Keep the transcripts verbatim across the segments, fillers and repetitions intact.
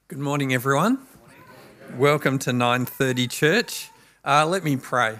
Good morning, everyone. Welcome to nine thirty Church. Uh, let me pray.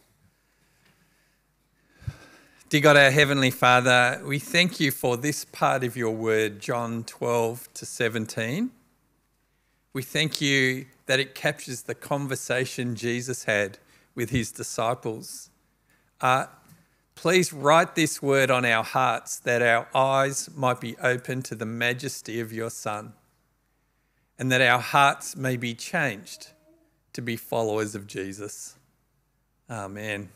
Dear God, our Heavenly Father, we thank you for this part of your word, John twelve to seventeen. We thank you that it captures the conversation Jesus had with his disciples. Uh, please write this word on our hearts that our eyes might be open to the majesty of your Son, and that our hearts may be changed to be followers of Jesus. Amen.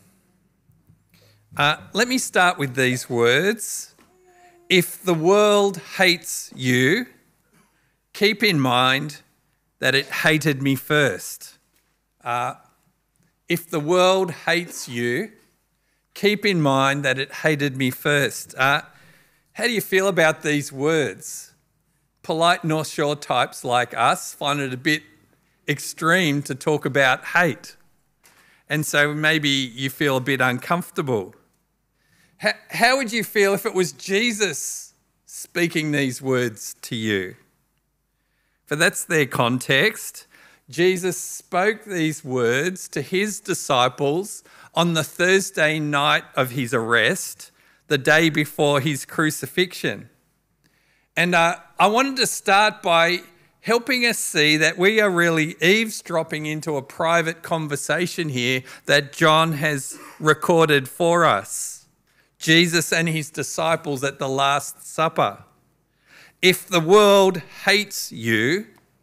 Uh, let me start with these words. If the world hates you, keep in mind that it hated me first. Uh, if the world hates you, keep in mind that it hated me first. Uh, how do you feel about these words? Polite North Shore types like us find it a bit extreme to talk about hate. And so maybe you feel a bit uncomfortable. How, how would you feel if it was Jesus speaking these words to you? For that's their context. Jesus spoke these words to his disciples on the Thursday night of his arrest, the day before his crucifixion. And uh, I wanted to start by helping us see that we are really eavesdropping into a private conversation here that John has recorded for us. Jesus and his disciples at the Last Supper. If the world hates you,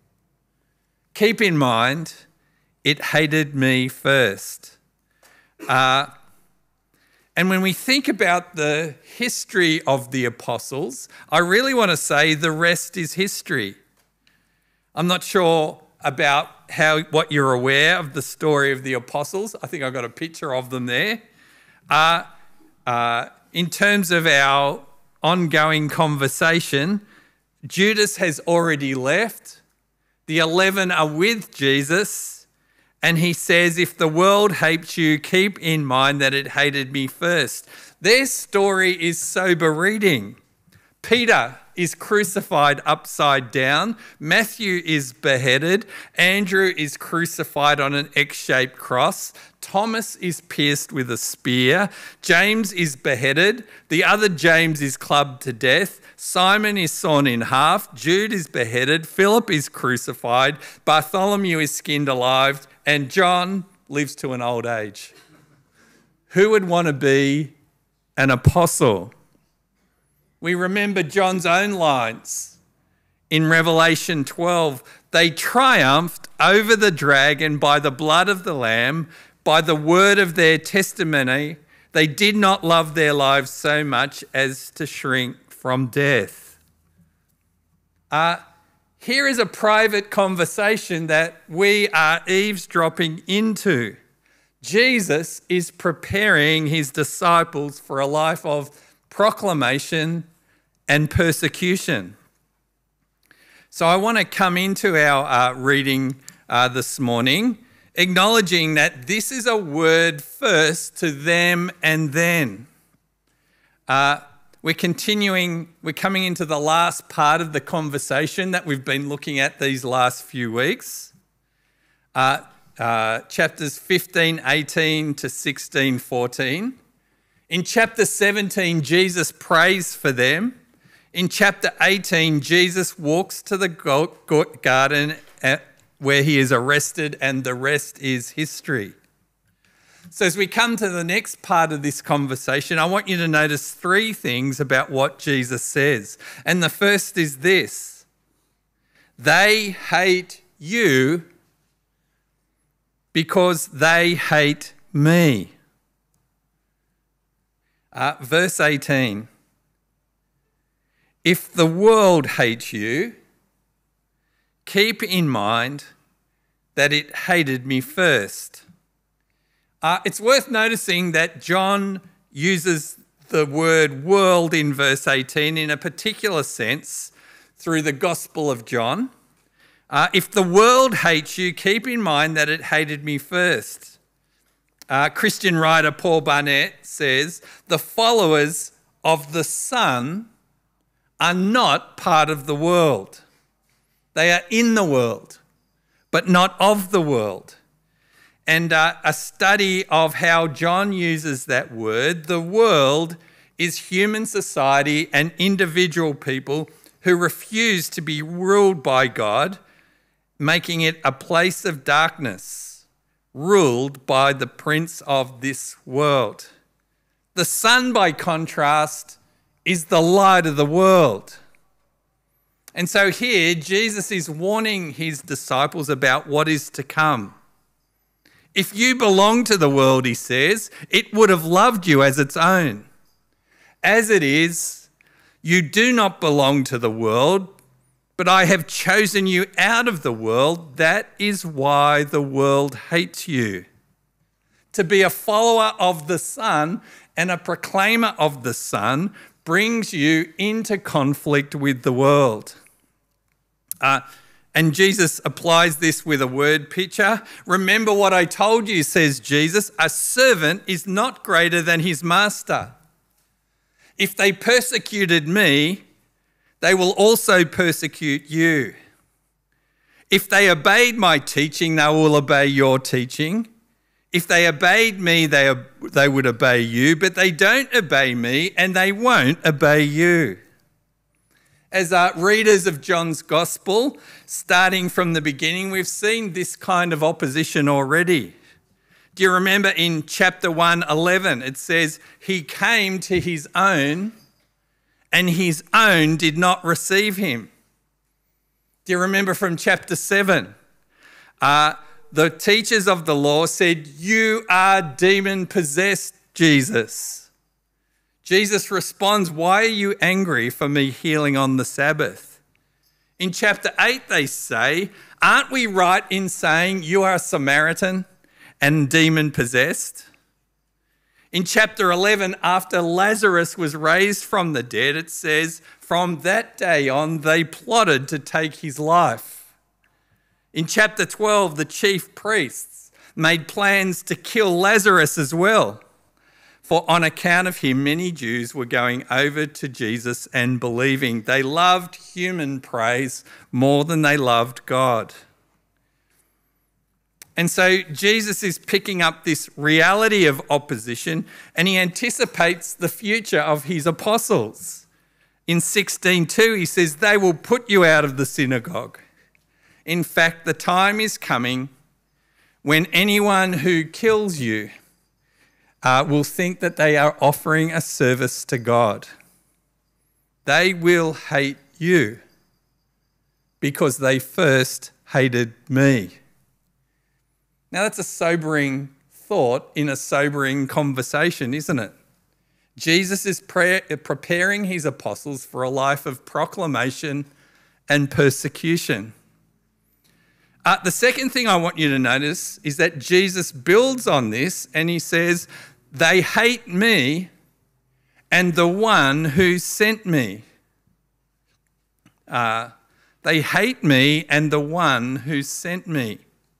keep in mind it hated me first. Uh, And when we think about the history of the apostles, I really want to say the rest is history. I'm not sure about how what you're aware of the story of the apostles. I think I've got a picture of them there. Uh, uh, in terms of our ongoing conversation, Judas has already left. The eleven are with Jesus. And he says, if the world hates you, keep in mind that it hated me first. Their story is sober reading. Peter is crucified upside down. Matthew is beheaded. Andrew is crucified on an X-shaped cross. Thomas is pierced with a spear. James is beheaded. The other James is clubbed to death. Simon is sawn in half. Jude is beheaded. Philip is crucified. Bartholomew is skinned alive. And John lives to an old age. Who would want to be an apostle? We remember John's own lines in Revelation twelve. They triumphed over the dragon by the blood of the Lamb, by the word of their testimony. They did not love their lives so much as to shrink from death. Uh, Here is a private conversation that we are eavesdropping into. Jesus is preparing his disciples for a life of proclamation and persecution. So I want to come into our uh, reading uh, this morning, acknowledging that this is a word first to them and then. Uh, We're continuing, we're coming into the last part of the conversation that we've been looking at these last few weeks. Uh, uh, chapters fifteen, eighteen to sixteen, fourteen. In chapter seventeen, Jesus prays for them. In chapter eighteen, Jesus walks to the garden where he is arrested, and the rest is history. So as we come to the next part of this conversation, I want you to notice three things about what Jesus says. And the first is this: they hate you because they hate me. Uh, verse eighteen. If the world hates you, keep in mind that it hated me first. Uh, it's worth noticing that John uses the word world in verse eighteen in a particular sense through the Gospel of John. Uh, if the world hates you, keep in mind that it hated me first. Uh, Christian writer Paul Barnett says, the followers of the Son are not part of the world. They are in the world, but not of the world. And uh, a study of how John uses that word, the world is human society and individual people who refuse to be ruled by God, making it a place of darkness, ruled by the prince of this world. The Son, by contrast, is the light of the world. And so here, Jesus is warning his disciples about what is to come. If you belong to the world, he says, it would have loved you as its own. As it is, you do not belong to the world, but I have chosen you out of the world. That is why the world hates you. To be a follower of the Son and a proclaimer of the Son brings you into conflict with the world. Uh, and Jesus applies this with a word picture. Remember what I told you, says Jesus, a servant is not greater than his master. If they persecuted me, they will also persecute you. If they obeyed my teaching, they will obey your teaching. If they obeyed me, they, they would obey you, but they don't obey me and they won't obey you. As uh, readers of John's Gospel, starting from the beginning, we've seen this kind of opposition already. Do you remember in chapter one, eleven, it says, he came to his own and his own did not receive him. Do you remember from chapter seven? Uh, the teachers of the law said, you are demon-possessed, Jesus. Jesus responds, why are you angry for me healing on the Sabbath? In chapter eight, they say, aren't we right in saying you are a Samaritan and demon-possessed? In chapter eleven, after Lazarus was raised from the dead, it says, from that day on, they plotted to take his life. In chapter twelve, the chief priests made plans to kill Lazarus as well. For on account of him, many Jews were going over to Jesus and believing. They loved human praise more than they loved God. And so Jesus is picking up this reality of opposition and he anticipates the future of his apostles. In sixteen two, he says, they will put you out of the synagogue. In fact, the time is coming when anyone who kills you Uh, will think that they are offering a service to God. They will hate you because they first hated me. Now that's a sobering thought in a sobering conversation, isn't it? Jesus is pre- preparing his apostles for a life of proclamation and persecution. Uh, the second thing I want you to notice is that Jesus builds on this and he says, they hate me and the one who sent me. Uh, they hate me and the one who sent me.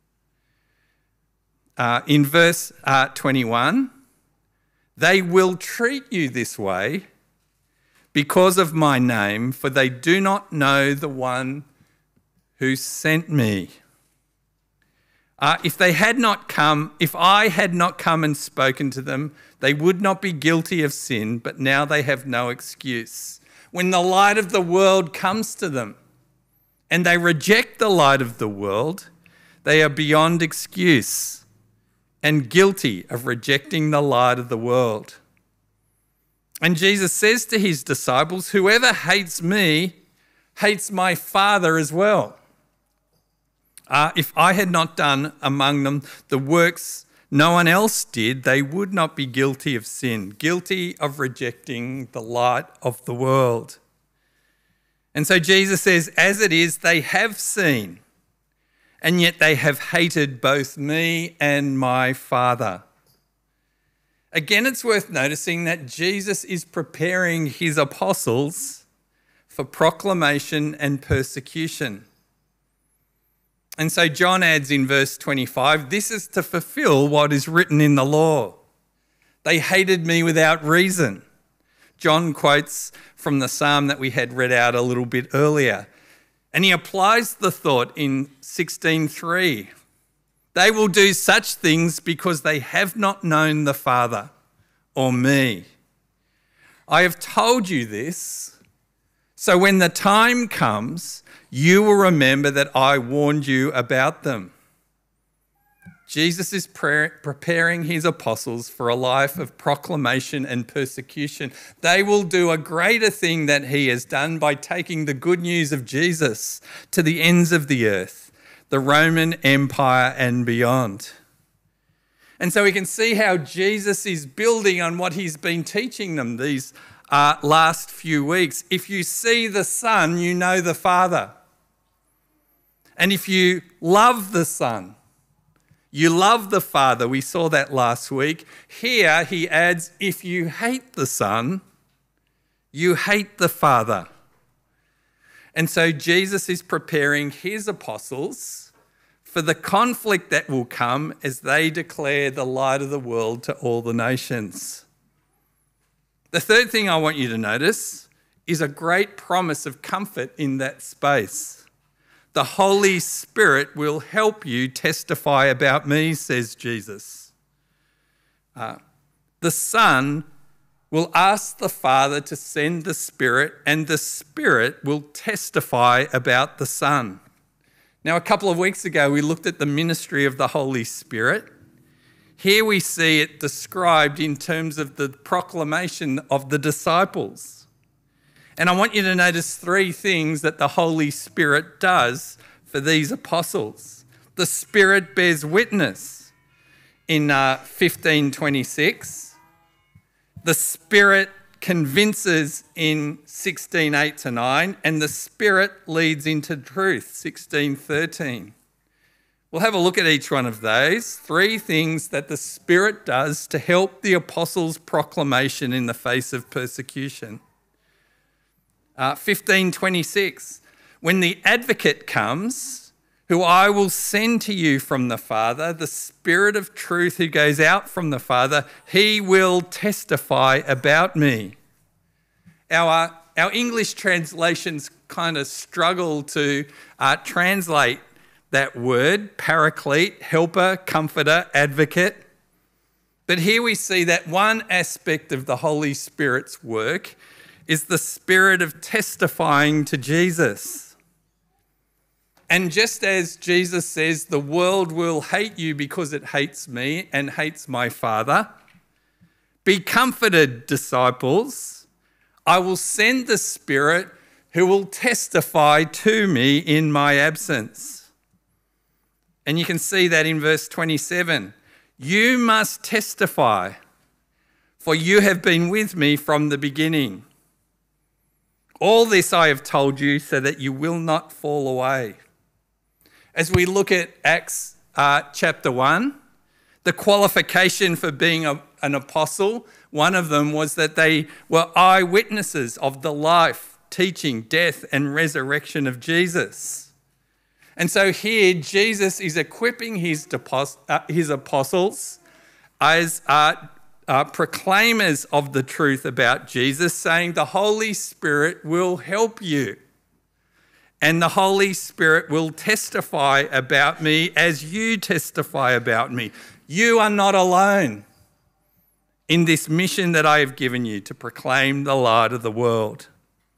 Uh, in verse uh, twenty-one, they will treat you this way because of my name, for they do not know the one who sent me. Uh, if they had not come, if I had not come and spoken to them, they would not be guilty of sin, but now they have no excuse. When the light of the world comes to them and they reject the light of the world, they are beyond excuse and guilty of rejecting the light of the world. And Jesus says to his disciples, whoever hates me hates my Father as well. Uh, if I had not done among them the works no one else did, they would not be guilty of sin, guilty of rejecting the light of the world. And so Jesus says, as it is, they have seen, and yet they have hated both me and my Father. Again, it's worth noticing that Jesus is preparing his apostles for proclamation and persecution. And so John adds in verse twenty-five, this is to fulfill what is written in the law. They hated me without reason. John quotes from the psalm that we had read out a little bit earlier. And he applies the thought in sixteen three. They will do such things because they have not known the Father or me. I have told you this, so when the time comes, you will remember that I warned you about them. Jesus is pre- preparing his apostles for a life of proclamation and persecution. They will do a greater thing that he has done by taking the good news of Jesus to the ends of the earth, the Roman Empire and beyond. And so we can see how Jesus is building on what he's been teaching them these uh, last few weeks. If you see the Son, you know the Father. And if you love the Son, you love the Father. We saw that last week. Here he adds, if you hate the Son, you hate the Father. And so Jesus is preparing his apostles for the conflict that will come as they declare the light of the world to all the nations. The third thing I want you to notice is a great promise of comfort in that space. The Holy Spirit will help you testify about me, says Jesus. Uh, the Son will ask the Father to send the Spirit, and the Spirit will testify about the Son. Now, a couple of weeks ago, we looked at the ministry of the Holy Spirit. Here we see it described in terms of the proclamation of the disciples. And I want you to notice three things that the Holy Spirit does for these apostles. The Spirit bears witness in uh, fifteen twenty-six. The Spirit convinces in sixteen eight to nine. And the Spirit leads into truth, sixteen thirteen. We'll have a look at each one of those. Three things that the Spirit does to help the apostles' proclamation in the face of persecution. Uh, fifteen twenty-six, when the advocate comes, who I will send to you from the Father, the Spirit of truth who goes out from the Father, he will testify about me. Our, our English translations kind of struggle to uh, translate that word, paraclete, helper, comforter, advocate. But here we see that one aspect of the Holy Spirit's work is the spirit of testifying to Jesus. And just as Jesus says, the world will hate you because it hates me and hates my Father, be comforted, disciples. I will send the Spirit who will testify to me in my absence. And you can see that in verse twenty-seven. You must testify, for you have been with me from the beginning. All this I have told you so that you will not fall away. As we look at Acts uh, chapter one, the qualification for being a, an apostle, one of them was that they were eyewitnesses of the life, teaching, death and resurrection of Jesus. And so here Jesus is equipping his, depos- uh, his apostles as uh, Uh, proclaimers of the truth about Jesus, saying the Holy Spirit will help you and the Holy Spirit will testify about me as you testify about me. You are not alone in this mission that I have given you to proclaim the light of the world.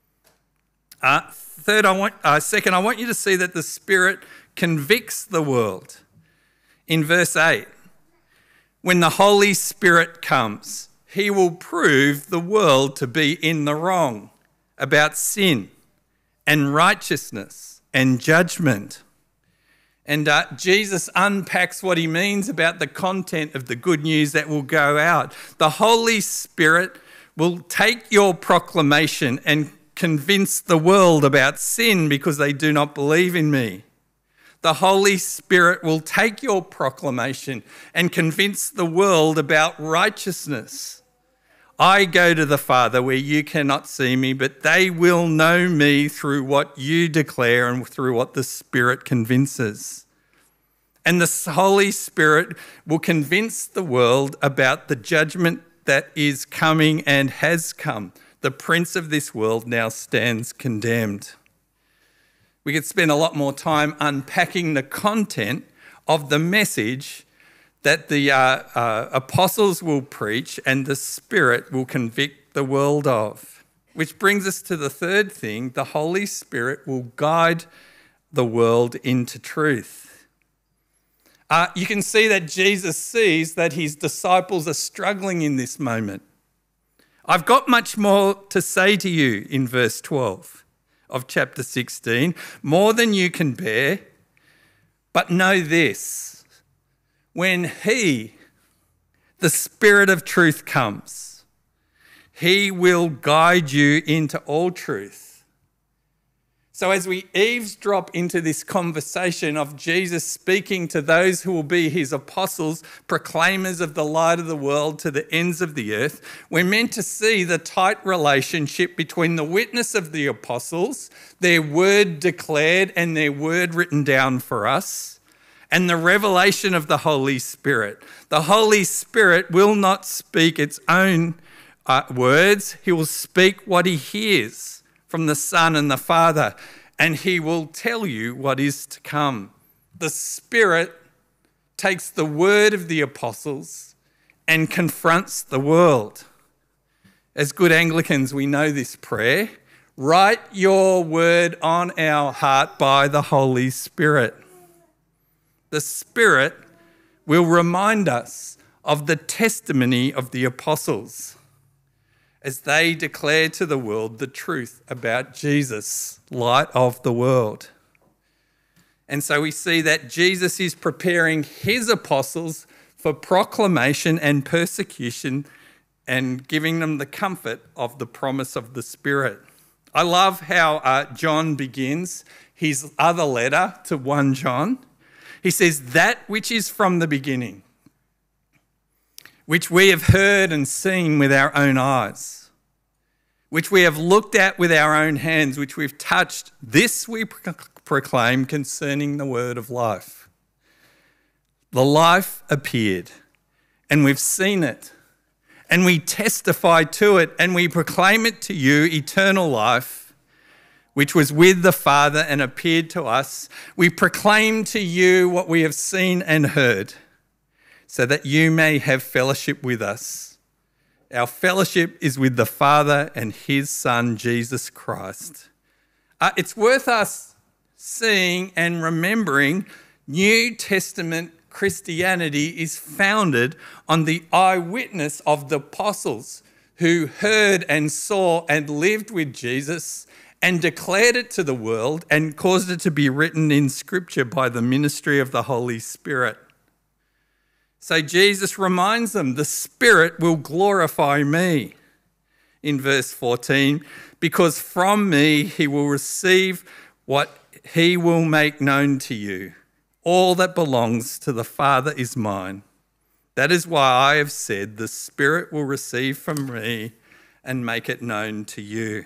Uh, third, I want, uh, second, I want you to see that the Spirit convicts the world. In verse eight, when the Holy Spirit comes, he will prove the world to be in the wrong about sin and righteousness and judgment. And uh, Jesus unpacks what he means about the content of the good news that will go out. The Holy Spirit will take your proclamation and convince the world about sin because they do not believe in me. The Holy Spirit will take your proclamation and convince the world about righteousness. I go to the Father where you cannot see me, but they will know me through what you declare and through what the Spirit convinces. And the Holy Spirit will convince the world about the judgment that is coming and has come. The prince of this world now stands condemned. we could spend a lot more time unpacking the content of the message that the uh, uh, apostles will preach and the Spirit will convict the world of. Which brings us to the third thing: the Holy Spirit will guide the world into truth. Uh, you can see that Jesus sees that his disciples are struggling in this moment. I've got much more to say to you in verse twelve of chapter sixteen, more than you can bear, but know this: when he, the Spirit of truth, comes, he will guide you into all truth. So as we eavesdrop into this conversation of Jesus speaking to those who will be his apostles, proclaimers of the light of the world to the ends of the earth, we're meant to see the tight relationship between the witness of the apostles, their word declared and their word written down for us, and the revelation of the Holy Spirit. The Holy Spirit will not speak its own uh, words. He will speak what he hears from the Son and the Father, and he will tell you what is to come. The Spirit takes the word of the apostles and confronts the world. As good Anglicans, we know this prayer: write your word on our heart by the Holy Spirit. The Spirit will remind us of the testimony of the apostles as they declare to the world the truth about Jesus, light of the world. And so we see that Jesus is preparing his apostles for proclamation and persecution and giving them the comfort of the promise of the Spirit. I love how uh, John begins his other letter to First John. He says, that which is from the beginning, which we have heard and seen with our own eyes, which we have looked at with our own hands, which we've touched, this we pro- proclaim concerning the word of life. The life appeared, and we've seen it, and we testify to it, and we proclaim it to you, eternal life, which was with the Father and appeared to us. We proclaim to you what we have seen and heard, so that you may have fellowship with us. Our fellowship is with the Father and his Son, Jesus Christ. Uh, it's worth us seeing and remembering New Testament Christianity is founded on the eyewitness of the apostles who heard and saw and lived with Jesus and declared it to the world and caused it to be written in Scripture by the ministry of the Holy Spirit. So Jesus reminds them, the Spirit will glorify me, in verse fourteen, because from me he will receive what he will make known to you. All that belongs to the Father is mine. That is why I have said, the Spirit will receive from me and make it known to you.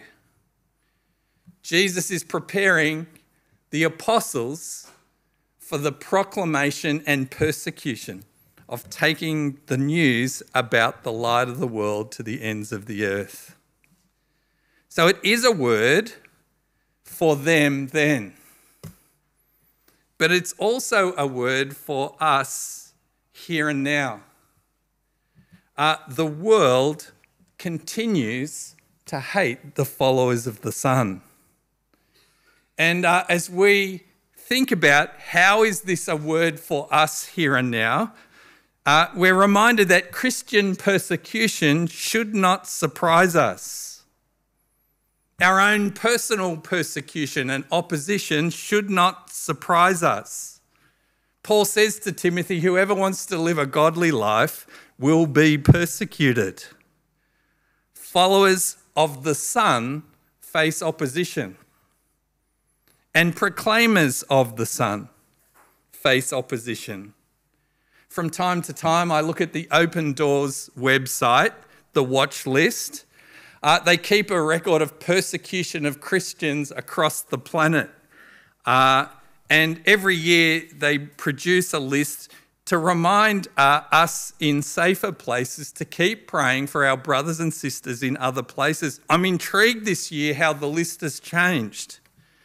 Jesus is preparing the apostles for the proclamation and persecution of taking the news about the light of the world to the ends of the earth. So it is a word for them then, but it's also a word for us here and now. Uh, the world continues to hate the followers of the Son. And uh, as we think about how is this a word for us here and now, uh, we're reminded that Christian persecution should not surprise us. Our own personal persecution and opposition should not surprise us. Paul says to Timothy, whoever wants to live a godly life will be persecuted. Followers of the Son face opposition. And proclaimers of the Son face opposition. From time to time, I look at the Open Doors website, the watch list. Uh, they keep a record of persecution of Christians across the planet. Uh, and every year they produce a list to remind uh, us in safer places to keep praying for our brothers and sisters in other places. I'm intrigued this year how the list has changed.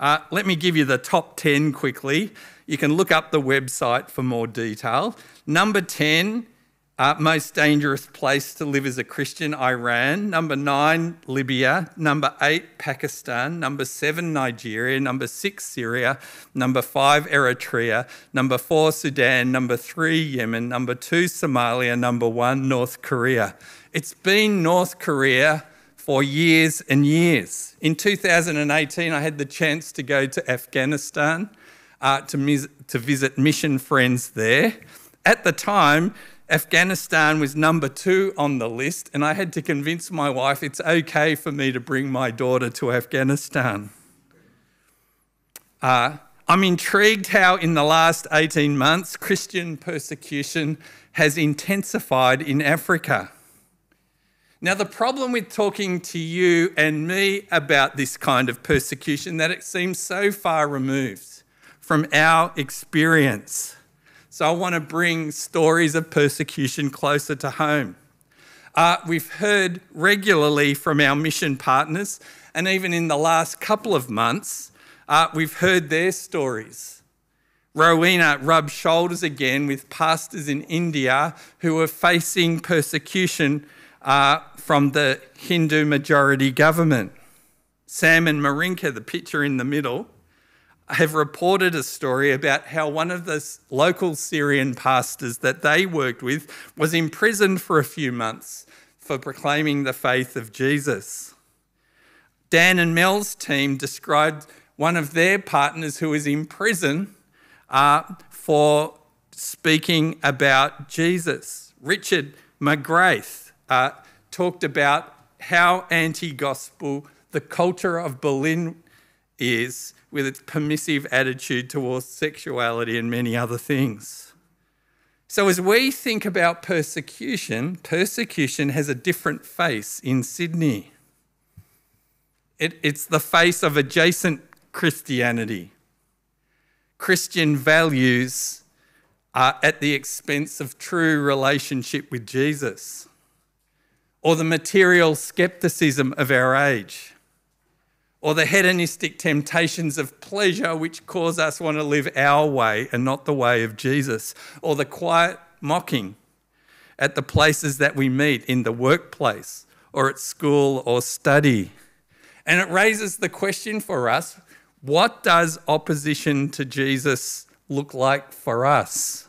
Uh, let me give you the top ten quickly. You can look up the website for more detail. Number ten, uh, most dangerous place to live as a Christian, Iran. Number nine, Libya. Number eight, Pakistan. Number seven, Nigeria. Number six, Syria. Number five, Eritrea. Number four, Sudan. Number three, Yemen. Number two, Somalia. Number one, North Korea. It's been North Korea for years and years. In two thousand eighteen, I had the chance to go to Afghanistan uh, to, mis- to visit mission friends there. At the time, Afghanistan was number two on the list, and I had to convince my wife it's okay for me to bring my daughter to Afghanistan. Uh, I'm intrigued how in the last eighteen months, Christian persecution has intensified in Africa. Now, the problem with talking to you and me about this kind of persecution that it seems so far removed from our experience. So I want to bring stories of persecution closer to home. Uh, we've heard regularly from our mission partners, and even in the last couple of months, uh, we've heard their stories. Rowena rubbed shoulders again with pastors in India who are facing persecution uh, from the Hindu majority government. Sam and Marinka, the picture in the middle, have reported a story about how one of the local Syrian pastors that they worked with was imprisoned for a few months for proclaiming the faith of Jesus. Dan and Mel's team described one of their partners who was in prison uh, for speaking about Jesus. Richard McGrath uh, talked about how anti-gospel the culture of Berlin is, with its permissive attitude towards sexuality and many other things. So as we think about persecution, persecution has a different face in Sydney. It, it's the face of adjacent Christianity. Christian values are at the expense of true relationship with Jesus, or the material scepticism of our age, or the hedonistic temptations of pleasure which cause us want to live our way and not the way of Jesus, or the quiet mocking at the places that we meet in the workplace or at school or study. And it raises the question for us, what does opposition to Jesus look like for us?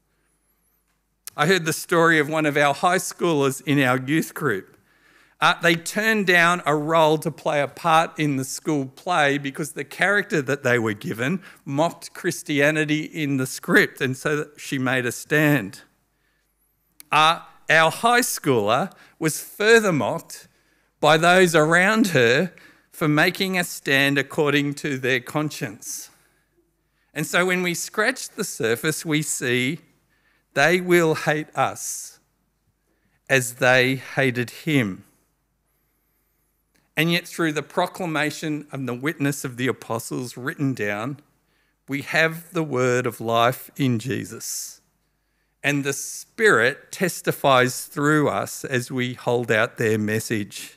I heard the story of one of our high schoolers in our youth group. Uh, they turned down a role to play a part in the school play because the character that they were given mocked Christianity in the script, and so she made a stand. Uh, our high schooler was further mocked by those around her for making a stand according to their conscience. And so when we scratch the surface, we see they will hate us as they hated him. And yet through the proclamation and the witness of the apostles written down, we have the word of life in Jesus. And the Spirit testifies through us as we hold out their message.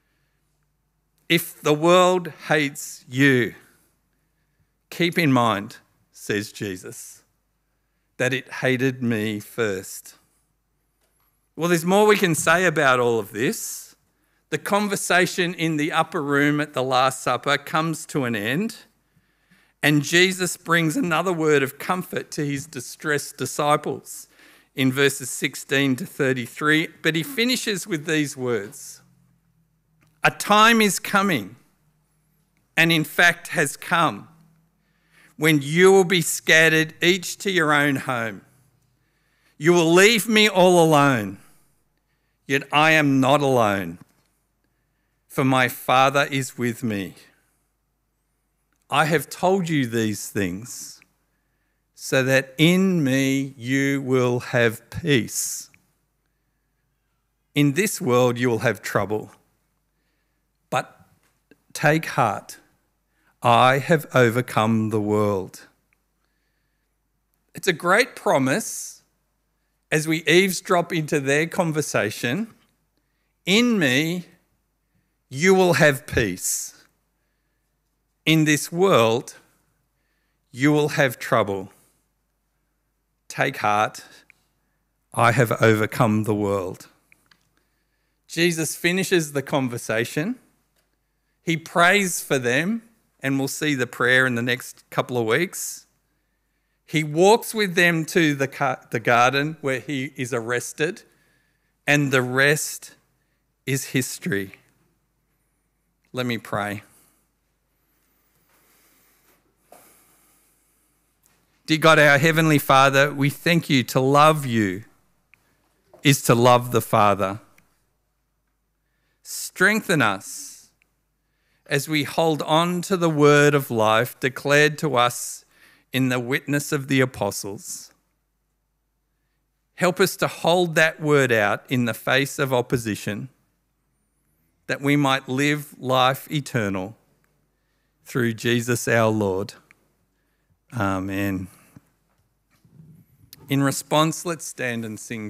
If the world hates you, keep in mind, says Jesus, that it hated me first. Well, there's more we can say about all of this. The conversation in the upper room at the Last Supper comes to an end, and Jesus brings another word of comfort to his distressed disciples in verses sixteen to thirty-three, but he finishes with these words. A time is coming, and in fact has come, when you will be scattered each to your own home. You will leave me all alone, yet I am not alone. For my Father is with me. I have told you these things so that in me you will have peace. In this world you will have trouble, but take heart. I have overcome the world. It's a great promise as we eavesdrop into their conversation. In me, you will have peace. In this world, you will have trouble. Take heart, I have overcome the world. Jesus finishes the conversation. He prays for them, and we'll see the prayer in the next couple of weeks. He walks with them to the, the garden where he is arrested, and the rest is history. Let me pray. Dear God, our Heavenly Father, we thank you. To love you is to love the Father. Strengthen us as we hold on to the word of life declared to us in the witness of the apostles. Help us to hold that word out in the face of opposition, that we might live life eternal through Jesus our Lord. Amen. In response, let's stand and sing.